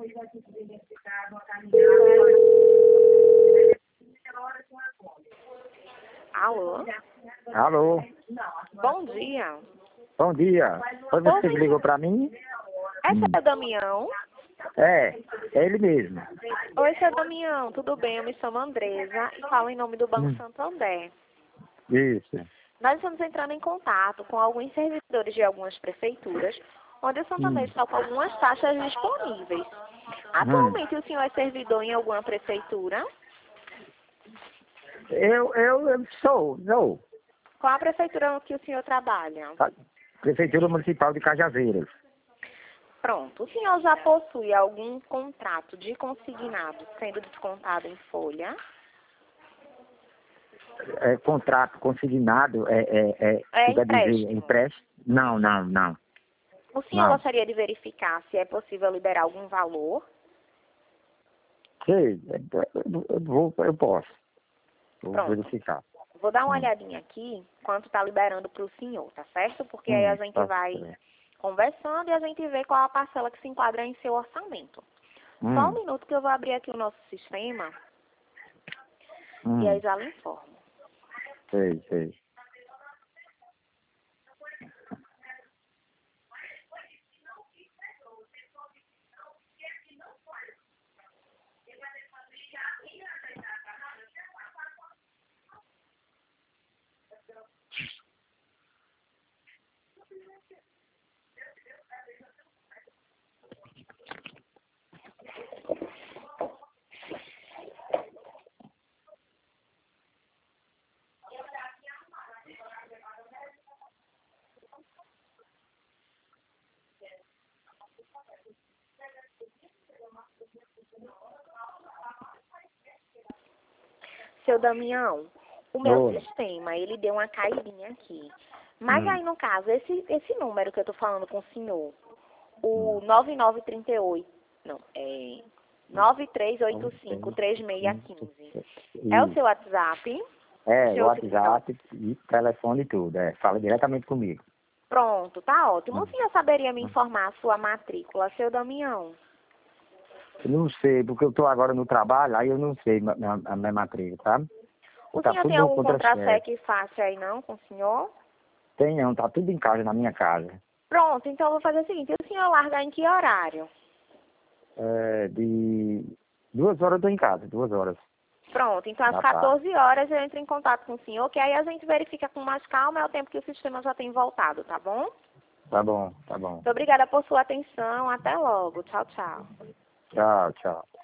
Alô? Alô, Bom dia. bom dia. Foi você que ligou pra mim? É seu Damião? É ele mesmo. Oi, seu Damião, tudo bem? Eu me chamo Andresa e falo em nome do Banco Santander. Isso. Nós estamos entrando em contato com alguns servidores de algumas prefeituras, onde o Santander está com algumas taxas disponíveis. Atualmente, o senhor é servidor em alguma prefeitura? Eu sou. Qual a prefeitura que o senhor trabalha? Prefeitura Municipal de Cajazeiras. Pronto. O senhor já possui algum contrato de consignado sendo descontado em folha? Contrato consignado, É quer dizer, empréstimo. empréstimo? Não. O senhor Não. gostaria de verificar se é possível liberar algum valor? Sei, eu posso. Vou Pronto. verificar. Vou dar uma olhadinha aqui quanto está liberando para o senhor, tá certo? Porque aí a gente Tá vai certo. conversando e a gente vê qual a parcela que se enquadra em seu orçamento. Só um minuto que eu vou abrir aqui o nosso sistema e aí já lhe informo. Sei. Seu Damião, o meu Oi. sistema, ele deu uma caidinha aqui. Mas aí, no caso, esse número que eu tô falando com o senhor, o 9938, não, é 9385-3615, é o Isso. seu WhatsApp? É, Seu WhatsApp e telefone e tudo. Fala diretamente comigo. Pronto, tá ótimo. O senhor saberia me informar a sua matrícula, seu Damião? Eu não sei, porque eu estou agora no trabalho, aí eu não sei a minha matrícula, sabe? O Tá senhor tudo tem no algum contra-cheque. contra-cheque fácil aí não com o senhor? Tem não, tá tudo em casa, na minha casa. Pronto, então eu vou fazer o seguinte, o senhor larga em que horário? De 2 horas eu estou em casa, 2 horas. Pronto, então às Da tarde. 14 horas eu entro em contato com o senhor, que aí a gente verifica com mais calma, é o tempo que o sistema já tem voltado, tá bom? Tá bom. Muito obrigada por sua atenção, até logo, tchau, tchau. Tchau.